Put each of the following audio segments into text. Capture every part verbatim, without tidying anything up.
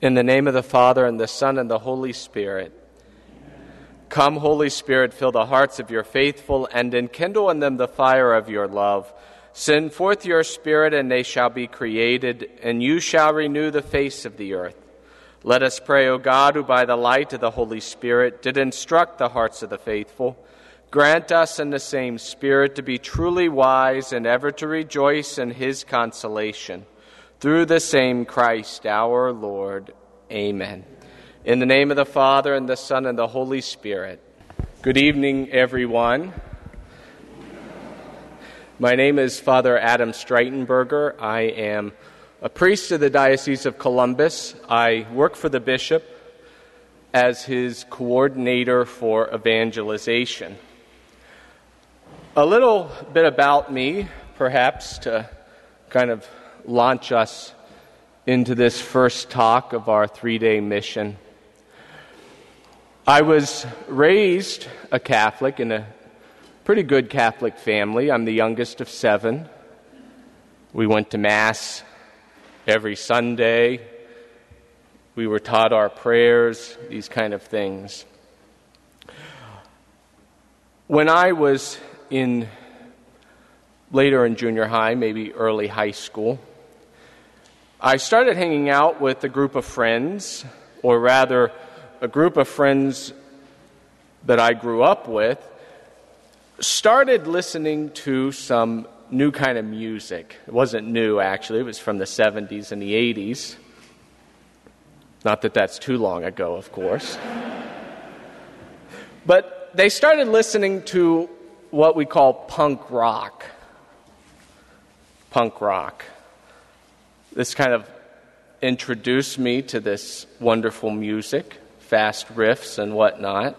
In the name of the Father, and the Son, and the Holy Spirit. Come, Holy Spirit, fill the hearts of your faithful, and enkindle in them the fire of your love. Send forth your Spirit, and they shall be created, and you shall renew the face of the earth. Let us pray, O God, who by the light of the Holy Spirit did instruct the hearts of the faithful. Grant us in the same Spirit to be truly wise and ever to rejoice in his consolation. Through the same Christ our Lord. Amen. In the name of the Father, and the Son, and the Holy Spirit. Good evening, everyone. My name is Father Adam Streitenberger. I am a priest of the Diocese of Columbus. I work for the bishop as his coordinator for evangelization. A little bit about me, perhaps, to kind of launch us into this first talk of our three-day mission. I was raised a Catholic in a pretty good Catholic family. I'm the youngest of seven. We went to Mass every Sunday. We were taught our prayers, these kind of things. When I was in later in junior high, maybe early high school, I started hanging out with a group of friends, or rather, a group of friends that I grew up with, started listening to some new kind of music. It wasn't new, actually. It was from the seventies and the eighties. Not that that's too long ago, of course. But they started listening to what we call punk rock. Punk rock. This kind of introduced me to this wonderful music, fast riffs and whatnot.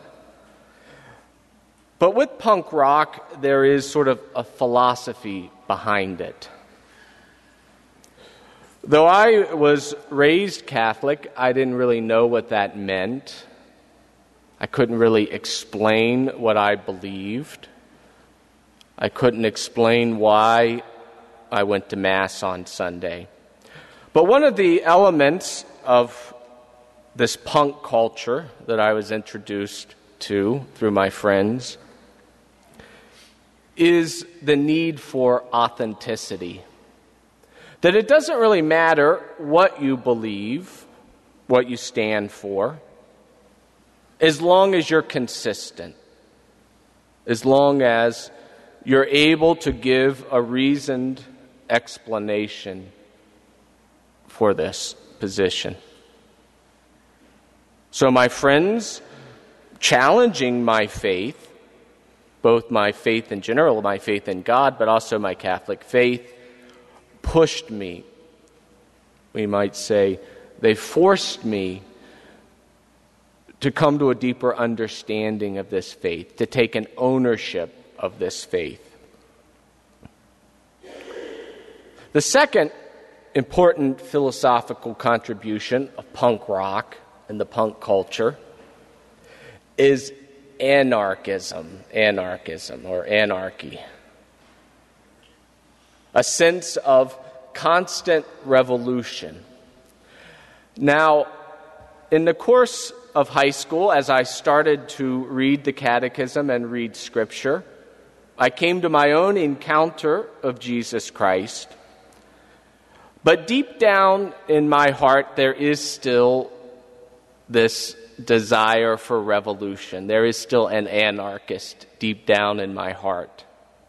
But with punk rock, there is sort of a philosophy behind it. Though I was raised Catholic, I didn't really know what that meant. I couldn't really explain what I believed. I couldn't explain why I went to Mass on Sunday. But one of the elements of this punk culture that I was introduced to through my friends is the need for authenticity. That it doesn't really matter what you believe, what you stand for, as long as you're consistent, as long as you're able to give a reasoned explanation for this position. So my friends, challenging my faith, both my faith in general, my faith in God, but also my Catholic faith, pushed me. We might say they forced me to come to a deeper understanding of this faith, to take an ownership of this faith. The second important philosophical contribution of punk rock and the punk culture is anarchism, anarchism or anarchy. A sense of constant revolution. Now, in the course of high school, as I started to read the catechism and read scripture, I came to my own encounter of Jesus Christ. But deep down in my heart, there is still this desire for revolution. There is still an anarchist deep down in my heart.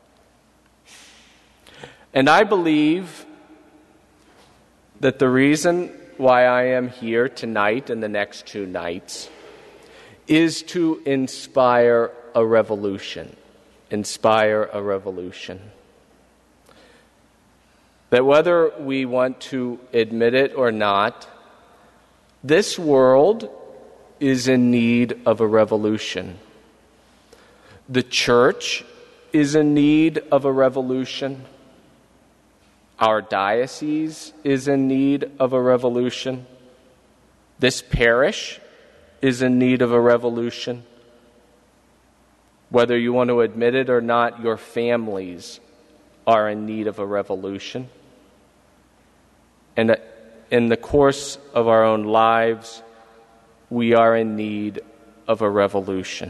And I believe that the reason why I am here tonight and the next two nights is to inspire a revolution. Inspire a revolution. That whether we want to admit it or not, this world is in need of a revolution. The church is in need of a revolution. Our diocese is in need of a revolution. This parish is in need of a revolution. Whether you want to admit it or not, your families are in need of a revolution. And in the course of our own lives, we are in need of a revolution.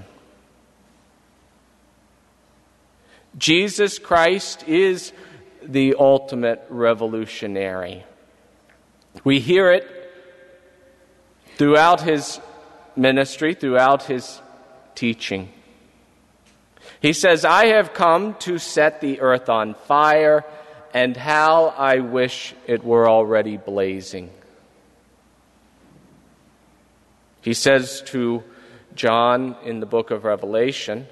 Jesus Christ is the ultimate revolutionary. We hear it throughout his ministry, throughout his teaching. He says, "I have come to set the earth on fire, and how I wish it were already blazing." He says to John in the book of Revelation,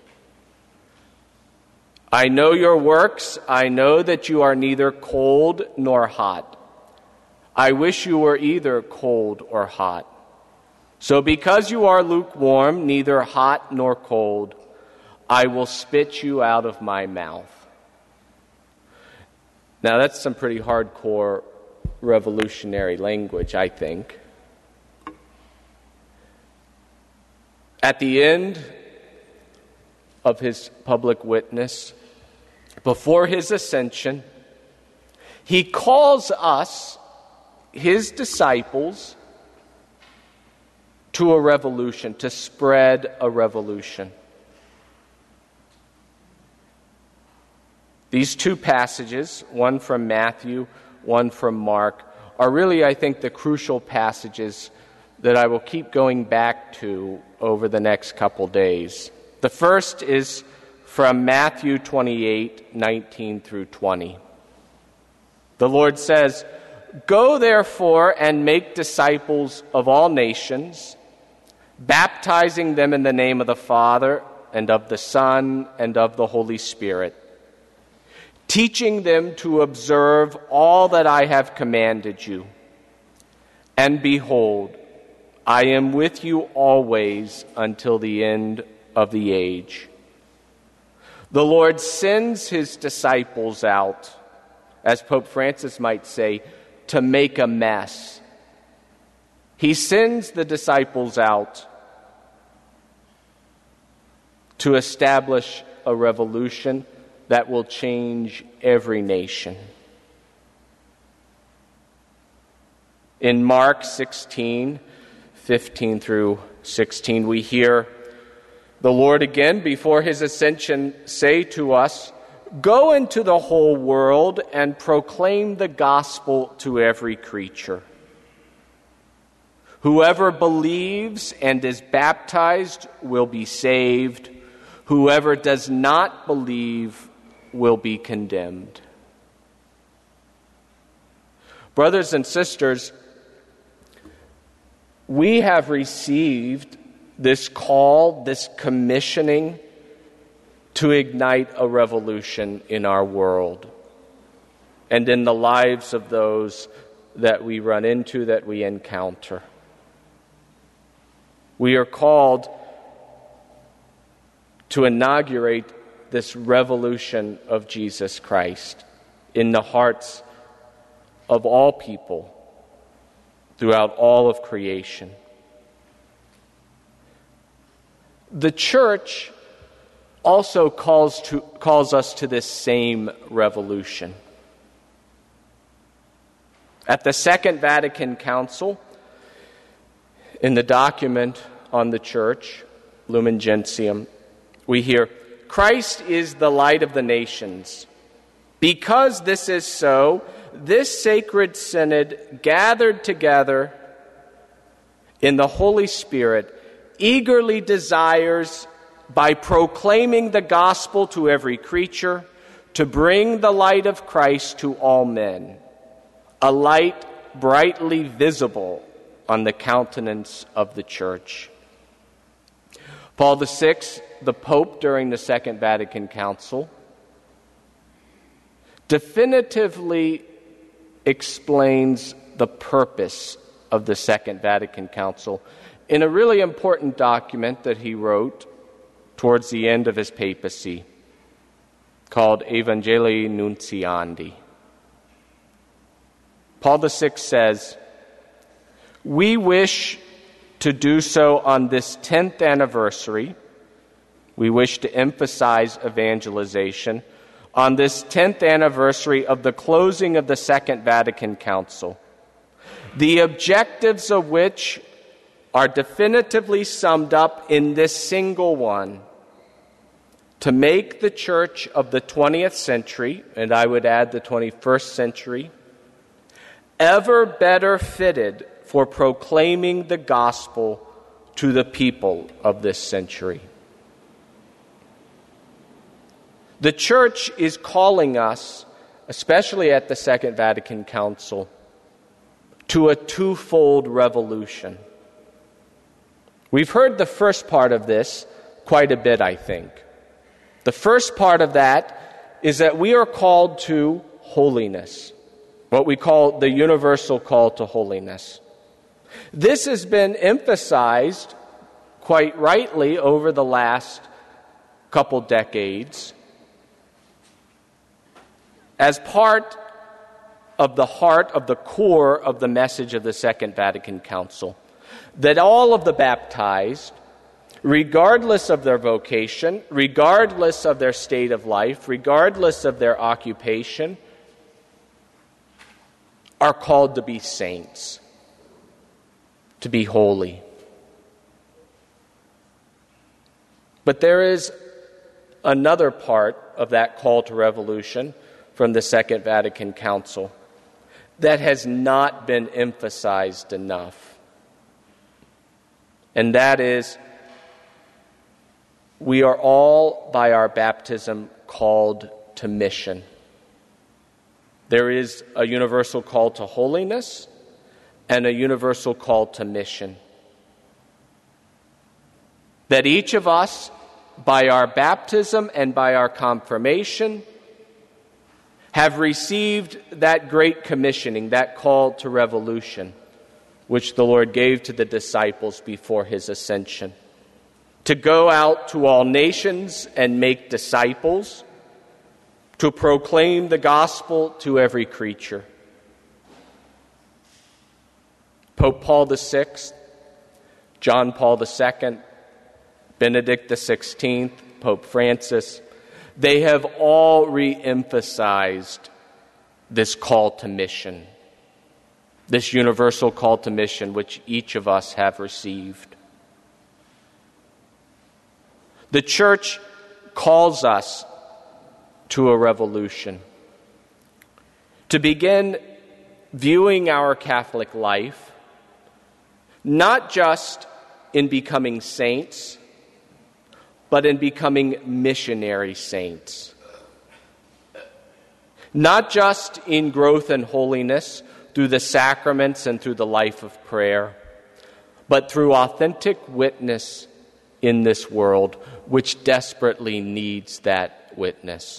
"I know your works. I know that you are neither cold nor hot. I wish you were either cold or hot. So because you are lukewarm, neither hot nor cold, I will spit you out of my mouth." Now that's some pretty hardcore revolutionary language, I think. At the end of his public witness, before his ascension, he calls us, his disciples, to a revolution, to spread a revolution. These two passages, one from Matthew, one from Mark, are really, I think, the crucial passages that I will keep going back to over the next couple days. The first is from Matthew twenty-eight, nineteen through twenty. The Lord says, "Go therefore and make disciples of all nations, baptizing them in the name of the Father and of the Son and of the Holy Spirit, teaching them to observe all that I have commanded you. And behold, I am with you always until the end of the age." The Lord sends his disciples out, as Pope Francis might say, to make a mess. He sends the disciples out to establish a revolution that will change every nation. In Mark sixteen, fifteen through sixteen, we hear the Lord again, before his ascension, say to us, "Go into the whole world and proclaim the gospel to every creature. Whoever believes and is baptized will be saved. Whoever does not believe will be condemned." Brothers and sisters, we have received this call, this commissioning to ignite a revolution in our world and in the lives of those that we run into, that we encounter. We are called to inaugurate this revolution of Jesus Christ in the hearts of all people throughout all of creation. The church also calls to calls us to this same revolution. At the Second Vatican Council, in the document on the church, Lumen Gentium, we hear, "Christ is the light of the nations. Because this is so, this sacred synod gathered together in the Holy Spirit eagerly desires, by proclaiming the gospel to every creature, to bring the light of Christ to all men, a light brightly visible on the countenance of the church." Paul the Sixth, the Pope during the Second Vatican Council, definitively explains the purpose of the Second Vatican Council in a really important document that he wrote towards the end of his papacy, called Evangelii Nuntiandi. Paul the Sixth says, "We wish to do so on this tenth anniversary. We wish to emphasize evangelization on this tenth anniversary of the closing of the Second Vatican Council, the objectives of which are definitively summed up in this single one: to make the church of the twentieth century, and I would add the twenty-first century, ever better fitted for proclaiming the gospel to the people of this century. The church is calling us, especially at the Second Vatican Council, to a twofold revolution. We've heard the first part of this quite a bit, I think. The first part of that is that we are called to holiness, what we call the universal call to holiness. This has been emphasized quite rightly over the last couple decades as part of the heart, of the core of the message of the Second Vatican Council, that all of the baptized, regardless of their vocation, regardless of their state of life, regardless of their occupation, are called to be saints, to be holy. But there is another part of that call to revolution from the Second Vatican Council that has not been emphasized enough. And that is, we are all, by our baptism, called to mission. There is a universal call to holiness and a universal call to mission. That each of us, by our baptism and by our confirmation, have received that great commissioning, that call to revolution, which the Lord gave to the disciples before his ascension, to go out to all nations and make disciples, to proclaim the gospel to every creature. Pope Paul the Sixth, John Paul the Second, Benedict the Sixteenth, Pope Francis, they have all re-emphasized this call to mission, this universal call to mission which each of us have received. The church calls us to a revolution, to begin viewing our Catholic life not just in becoming saints, but in becoming missionary saints. Not just in growth and holiness through the sacraments and through the life of prayer, but through authentic witness in this world, which desperately needs that witness.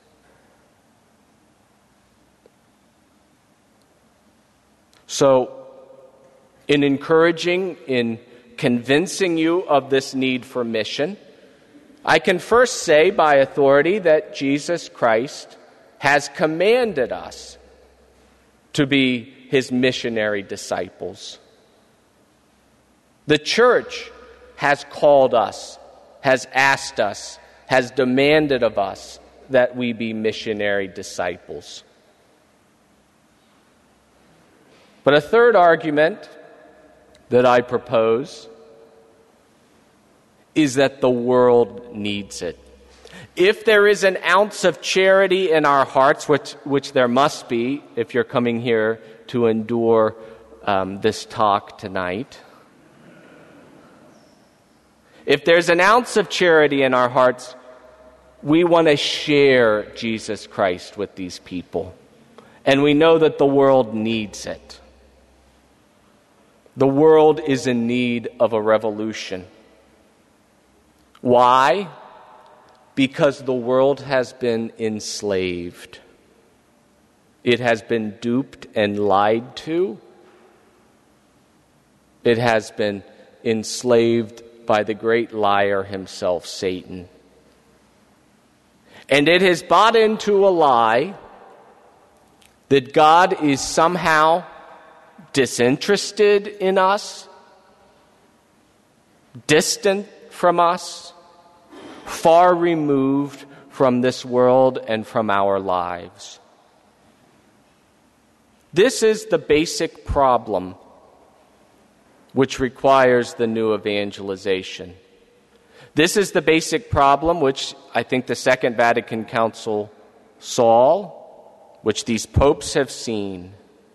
So, in encouraging, in convincing you of this need for mission, I can first say by authority that Jesus Christ has commanded us to be his missionary disciples. The church has called us, has asked us, has demanded of us that we be missionary disciples. But a third argument that I propose is that the world needs it. If there is an ounce of charity in our hearts, which, which there must be if you're coming here to endure um, this talk tonight, if there's an ounce of charity in our hearts, we want to share Jesus Christ with these people. And we know that the world needs it. The world is in need of a revolution. Why? Because the world has been enslaved. It has been duped and lied to. It has been enslaved by the great liar himself, Satan. And it has bought into a lie that God is somehow disinterested in us, distant from us, far removed from this world and from our lives. This is the basic problem which requires the new evangelization. This is the basic problem which I think the Second Vatican Council saw, which these popes have seen.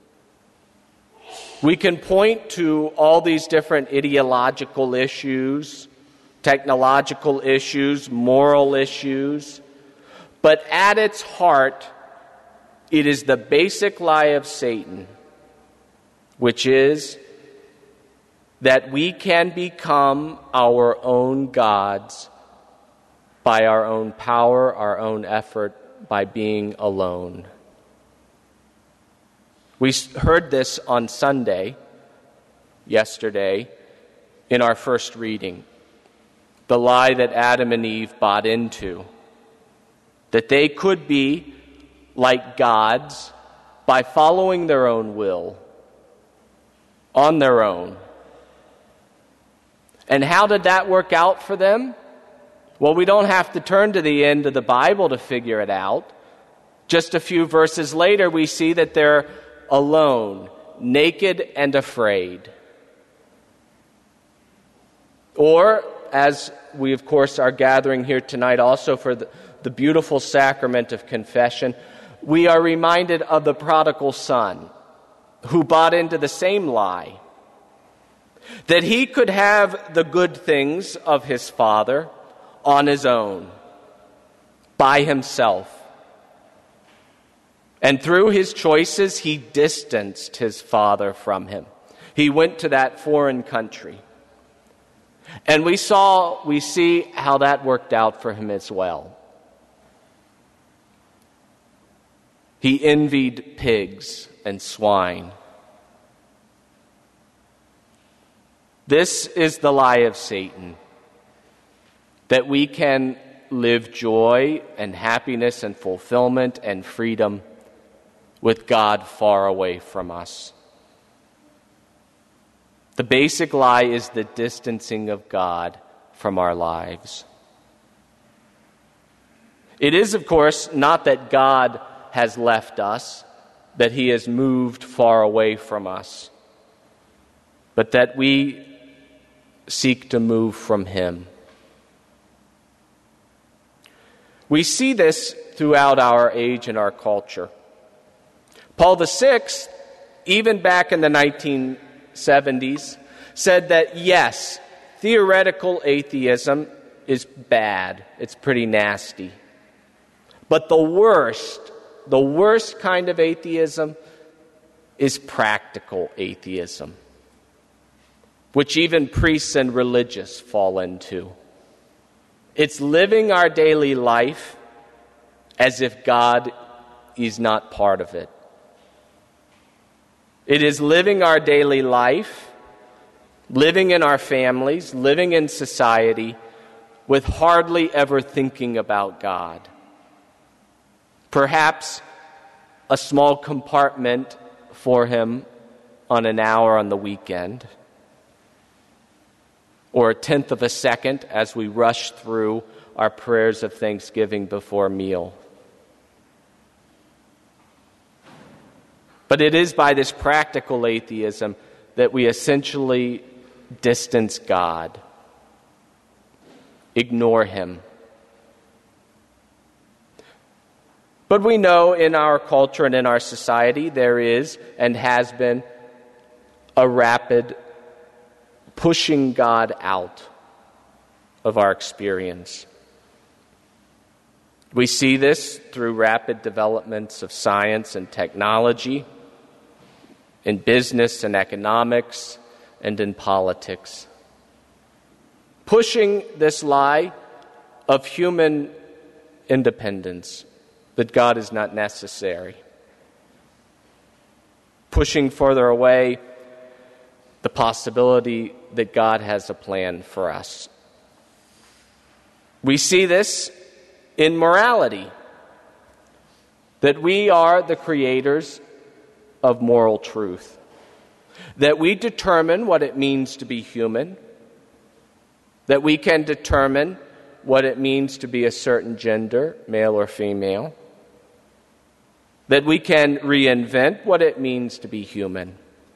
We can point to all these different ideological issues, technological issues, moral issues, but at its heart, it is the basic lie of Satan, which is that we can become our own gods by our own power, our own effort, by being alone. We heard this on Sunday, yesterday, in our first reading. The lie that Adam and Eve bought into, that they could be like gods by following their own will, on their own. And how did that work out for them? Well, we don't have to turn to the end of the Bible to figure it out. Just a few verses later, we see that they're alone, naked and afraid. Or, as we, of course, are gathering here tonight also for the, the beautiful sacrament of confession, we are reminded of the prodigal son who bought into the same lie, that he could have the good things of his father on his own, by himself. And through his choices, he distanced his father from him. He went to that foreign country. And we saw, we see how that worked out for him as well. He envied pigs and swine. This is the lie of Satan, that we can live joy and happiness and fulfillment and freedom with God far away from us. The basic lie is the distancing of God from our lives. It is, of course, not that God has left us, that he has moved far away from us, but that we seek to move from him. We see this throughout our age and our culture. Paul the Sixth, even back in the nineteen seventies, said that yes, theoretical atheism is bad. It's pretty nasty. But the worst, the worst kind of atheism is practical atheism, which even priests and religious fall into. It's living our daily life as if God is not part of it. It is living our daily life, living in our families, living in society, with hardly ever thinking about God. Perhaps a small compartment for him on an hour on the weekend, or a tenth of a second as we rush through our prayers of thanksgiving before a meal. But it is by this practical atheism that we essentially distance God, ignore him. But we know in our culture and in our society there is and has been a rapid pushing God out of our experience. We see this through rapid developments of science and technology, in business and economics, and in politics. Pushing this lie of human independence, that God is not necessary. Pushing further away the possibility that God has a plan for us. We see this in morality, that we are the creators of moral truth, that we determine what it means to be human, that we can determine what it means to be a certain gender, male or female, that we can reinvent what it means to be human,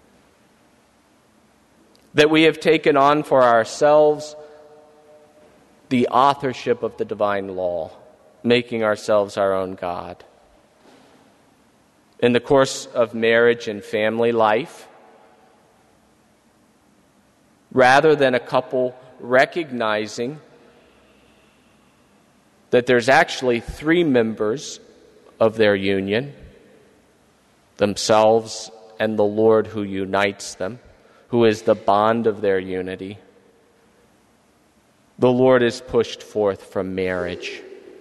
that we have taken on for ourselves the authorship of the divine law, making ourselves our own God. In the course of marriage and family life, rather than a couple recognizing that there's actually three members of their union, themselves and the Lord who unites them, who is the bond of their unity, the Lord is pushed forth from marriage.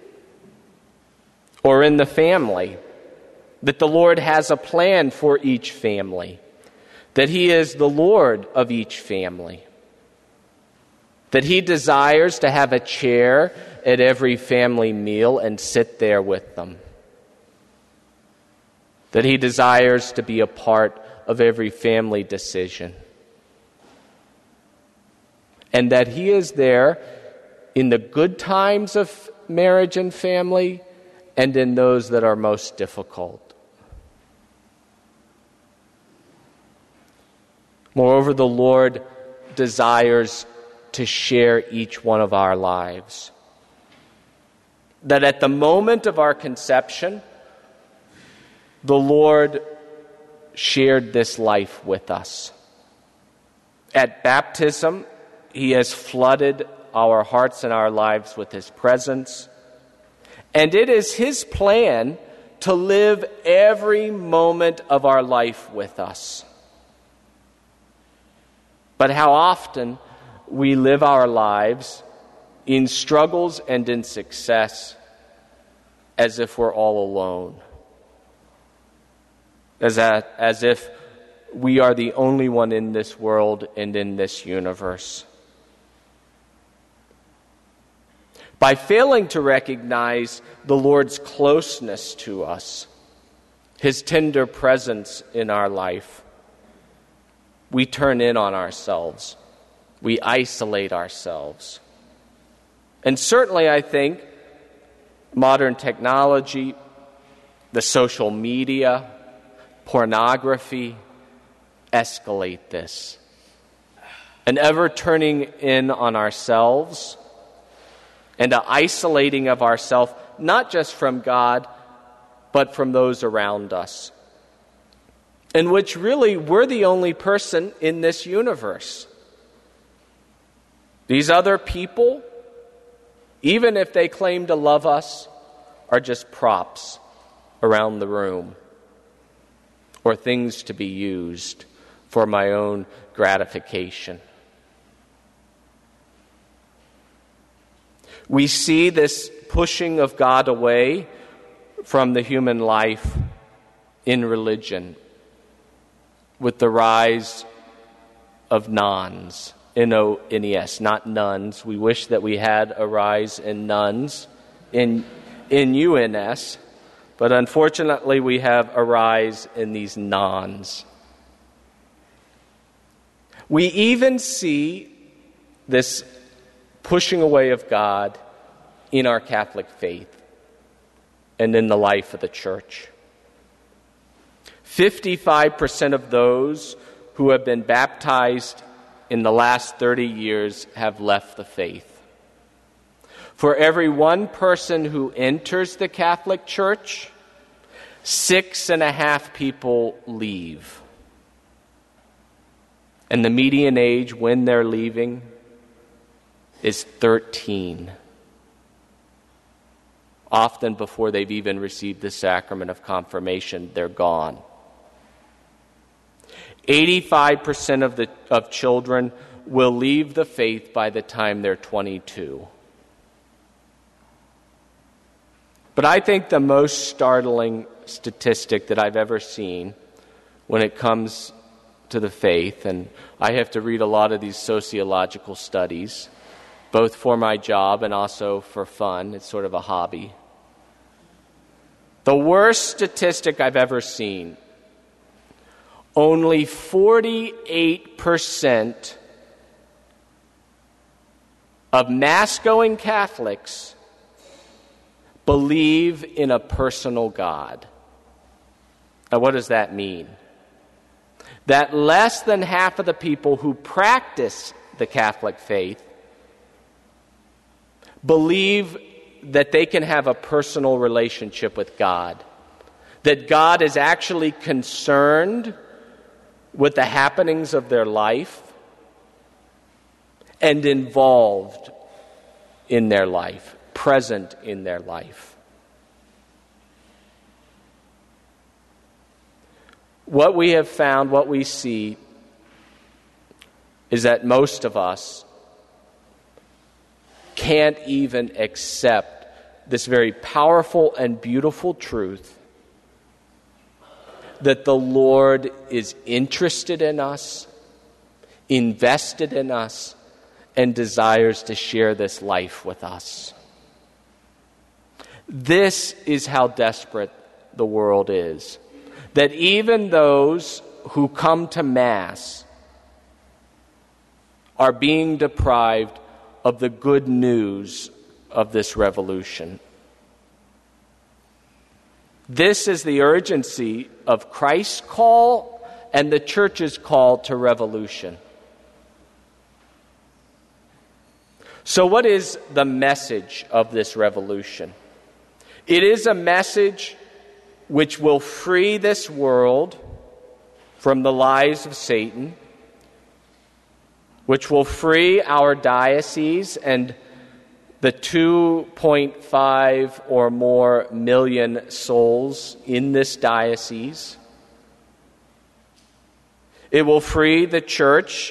Or in the family, that the Lord has a plan for each family, that He is the Lord of each family, that He desires to have a chair at every family meal and sit there with them, that He desires to be a part of every family decision, and that He is there in the good times of marriage and family and in those that are most difficult. Moreover, the Lord desires to share each one of our lives. That at the moment of our conception, the Lord shared this life with us. At baptism, He has flooded our hearts and our lives with His presence. And it is His plan to live every moment of our life with us. But how often we live our lives in struggles and in success as if we're all alone. As, a, as if we are the only one in this world and in this universe. By failing to recognize the Lord's closeness to us, His tender presence in our life, we turn in on ourselves. We isolate ourselves. And certainly, I think, modern technology, the social media, pornography, escalate this. An ever turning in on ourselves and an isolating of ourselves, not just from God, but from those around us, in which really we're the only person in this universe. These other people, even if they claim to love us, are just props around the room or things to be used for my own gratification. We see this pushing of God away from the human life in religion with the rise of nuns, N O N E S, not nuns. We wish that we had a rise in nuns in, in U N S, but unfortunately we have a rise in these nons. We even see this pushing away of God in our Catholic faith and in the life of the church. fifty-five percent of those who have been baptized in the last thirty years have left the faith. For every one person who enters the Catholic Church, six and a half people leave. And the median age when they're leaving is thirteen. Often before they've even received the sacrament of confirmation, they're gone. eighty-five percent of the of children will leave the faith by the time they're twenty-two. But I think the most startling statistic that I've ever seen when it comes to the faith, and I have to read a lot of these sociological studies, both for my job and also for fun. It's sort of a hobby. The worst statistic I've ever seen: only forty-eight percent of Mass-going Catholics believe in a personal God. Now, what does that mean? That less than half of the people who practice the Catholic faith believe that they can have a personal relationship with God, that God is actually concerned with the happenings of their life and involved in their life, present in their life. What we have found, what we see, is that most of us can't even accept this very powerful and beautiful truth that the Lord is interested in us, invested in us, and desires to share this life with us. This is how desperate the world is. That even those who come to Mass are being deprived of the good news of this revolution. This is the urgency of Christ's call and the Church's call to revolution. So what is the message of this revolution? It is a message which will free this world from the lies of Satan, which will free our diocese and the two point five or more million souls in this diocese. It will free the Church.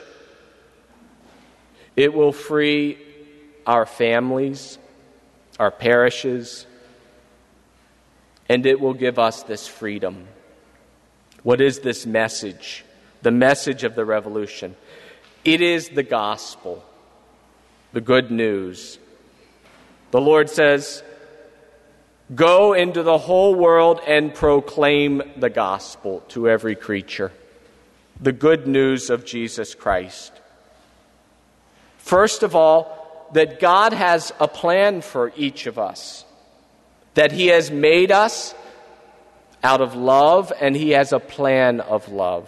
It will free our families, our parishes, and it will give us this freedom. What is this message? The message of the revolution. It is the gospel, the good news. The Lord says, "Go into the whole world and proclaim the gospel to every creature." The good news of Jesus Christ. First of all, that God has a plan for each of us. That He has made us out of love, and He has a plan of love.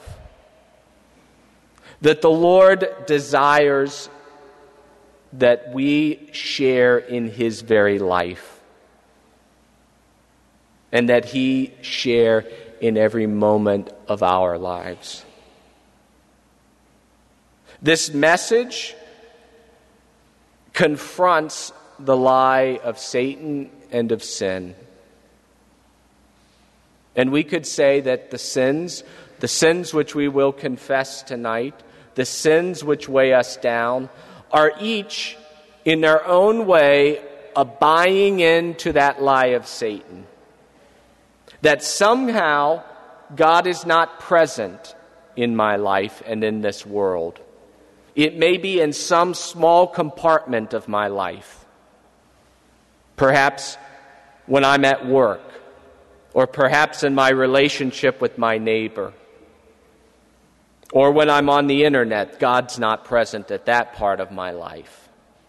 That the Lord desires that we share in His very life, and that He share in every moment of our lives. This message confronts the lie of Satan and of sin. And we could say that the sins, the sins which we will confess tonight, the sins which weigh us down, are each, in their own way, a buying into that lie of Satan. That somehow God is not present in my life and in this world. It may be in some small compartment of my life. Perhaps when I'm at work, or perhaps in my relationship with my neighbor, or when I'm on the internet, God's not present at that part of my life.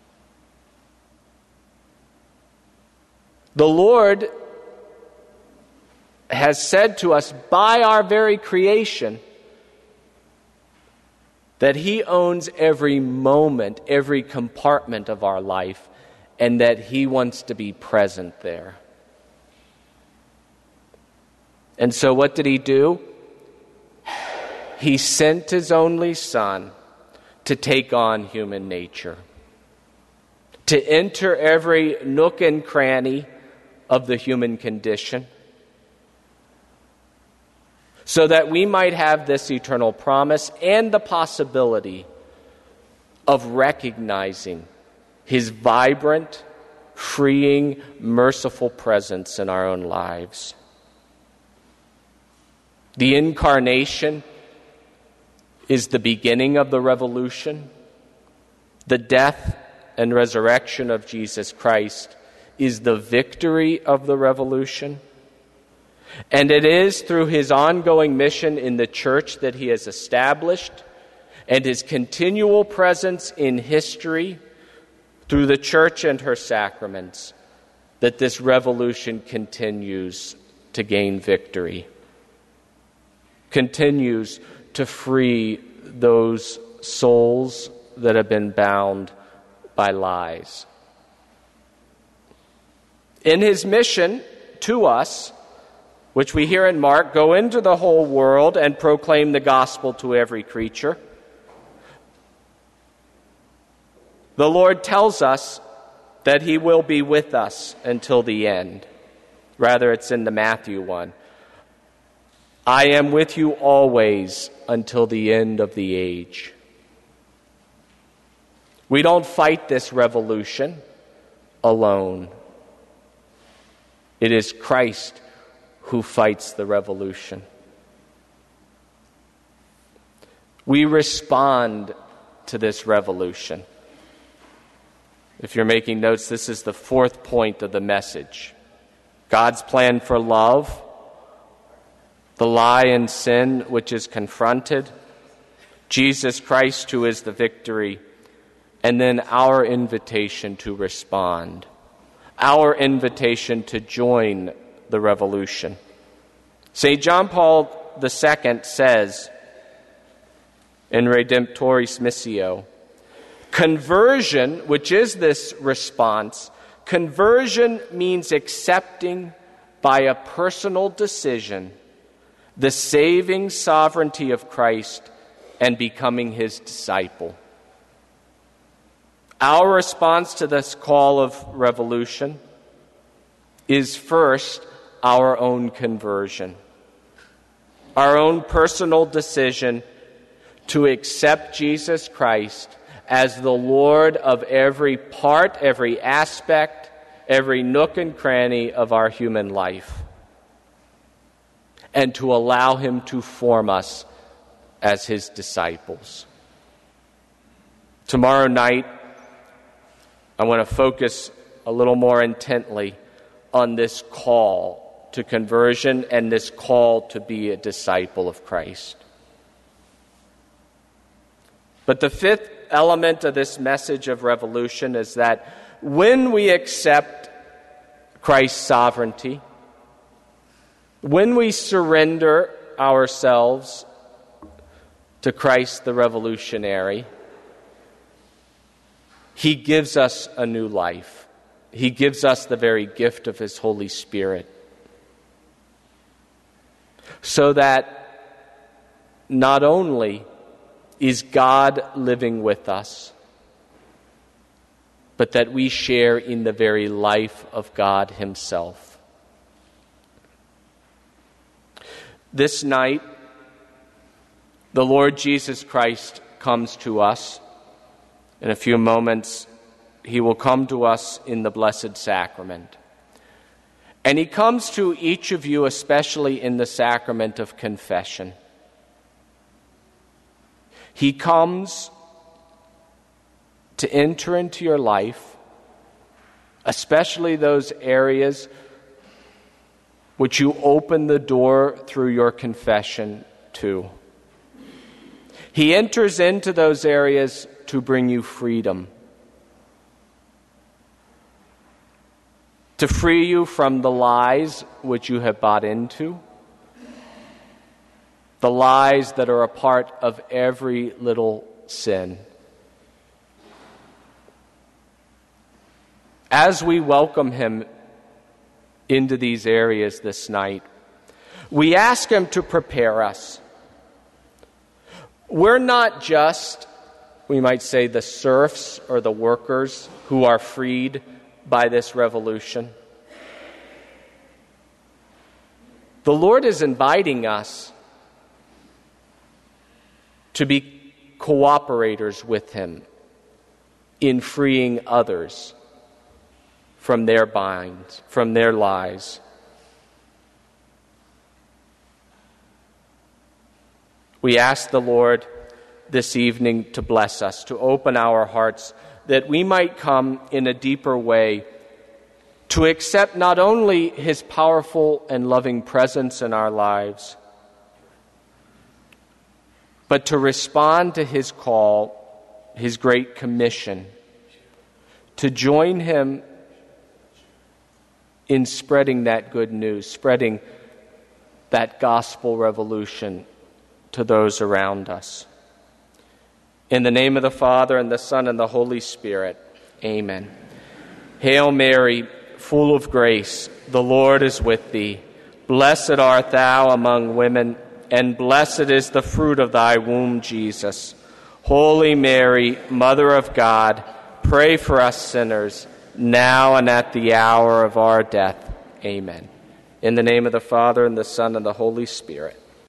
The Lord has said to us by our very creation that He owns every moment, every compartment of our life, and that He wants to be present there. And so what did He do? He sent His only Son to take on human nature, to enter every nook and cranny of the human condition, so that we might have this eternal promise and the possibility of recognizing His vibrant, freeing, merciful presence in our own lives. The incarnation is the beginning of the revolution. The death and resurrection of Jesus Christ is the victory of the revolution. And it is through His ongoing mission in the Church that He has established, and His continual presence in history through the Church and her sacraments, that this revolution continues to gain victory. continues to free those souls that have been bound by lies. In his mission to us, which we hear in Mark, go into the whole world and proclaim the gospel to every creature, the Lord tells us that he will be with us until the end. Rather, it's in the Matthew one. I am with you always until the end of the age. We don't fight this revolution alone. It is Christ who fights the revolution. We respond to this revolution. If you're making notes, this is the fourth point of the message. God's plan for love, the lie and sin which is confronted, Jesus Christ who is the victory, and then our invitation to respond, our invitation to join the revolution. Saint John Paul the Second says in Redemptoris Missio, conversion, which is this response, conversion means accepting by a personal decision the saving sovereignty of Christ and becoming his disciple. Our response to this call of revolution is first our own conversion, our own personal decision to accept Jesus Christ as the Lord of every part, every aspect, every nook and cranny of our human life, and to allow him to form us as his disciples. Tomorrow night, I want to focus a little more intently on this call to conversion and this call to be a disciple of Christ. But the fifth element of this message of revolution is that when we accept Christ's sovereignty, when we surrender ourselves to Christ the revolutionary, he gives us a new life. He gives us the very gift of his Holy Spirit, so that not only is God living with us, but that we share in the very life of God himself. This night, the Lord Jesus Christ comes to us. In a few moments, he will come to us in the Blessed Sacrament. And he comes to each of you, especially in the sacrament of confession. He comes to enter into your life, especially those areas which you open the door through your confession to. He enters into those areas to bring you freedom, to free you from the lies which you have bought into, the lies that are a part of every little sin. As we welcome him into these areas this night, we ask him to prepare us. We're not just, we might say, the serfs or the workers who are freed by this revolution. The Lord is inviting us to be cooperators with him in freeing others from their binds, from their lies. We ask the Lord this evening to bless us, to open our hearts, that we might come in a deeper way to accept not only his powerful and loving presence in our lives, but to respond to his call, his great commission, to join him in spreading that good news, spreading that gospel revolution to those around us. In the name of the Father, and the Son, and the Holy Spirit, amen. Hail Mary, full of grace, the Lord is with thee. Blessed art thou among women, and blessed is the fruit of thy womb, Jesus. Holy Mary, Mother of God, pray for us sinners, now and at the hour of our death. Amen. In the name of the Father, and the Son, and the Holy Spirit.